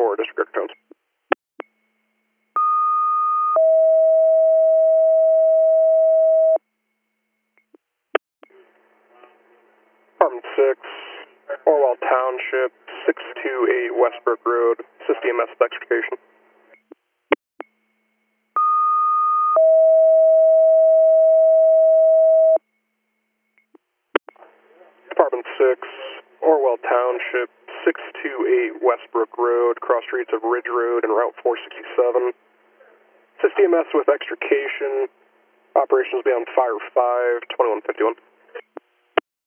for District Tones. Department 6, Orwell Township, 628 Westbrook Road, CSDMS with extrication. Department 6, Orwell Township, 628 Westbrook Road, cross streets of Ridge Road and Route 467. CSDMS with extrication. Operations will be on Fire 5, 2151.